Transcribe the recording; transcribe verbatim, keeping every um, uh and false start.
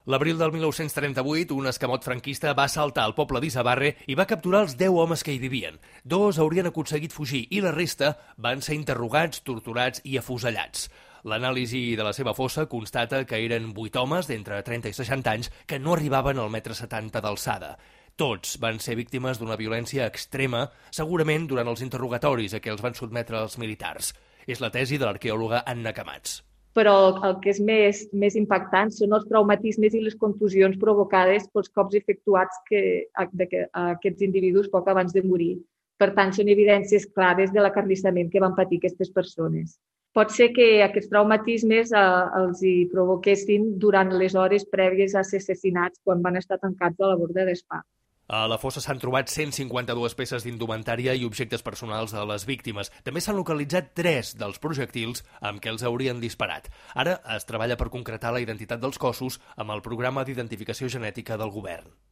L'abril del mil nou-cents trenta-vuit, un escamot franquista va assaltar el poble d'Isabarre i va capturar els deu homes que hi vivien. Dos haurien aconseguit fugir i la resta van ser interrogats, torturats i afusellats. L'anàlisi de la seva fossa constata que eren vuit homes d'entre trenta i seixanta anys que no arribaven al metre setanta d'alçada. Tots van ser víctimes d'una violència extrema, segurament durant els interrogatoris a què els van sotmetre els militars. És la tesi de l'arqueòloga Anna Camats. Però el que és més, més impactant són els traumatismes i les contusions provocades pels cops efectuats que, a, de, a aquests individus poc abans de morir. Per tant, són evidències clares de l'acarnissament que van patir aquestes persones. Pot ser que aquests traumatismes eh, els hi provoquessin durant les hores prèvies a ser assassinats quan van estar tancats a la borda del spa. A la fossa s'han trobat cent cinquanta-dues peces d'indumentària i objectes personals de les víctimes. També s'han localitzat tres dels projectils amb què els haurien disparat. Ara es treballa per concretar la identitat dels cossos amb el programa d'identificació genètica del govern.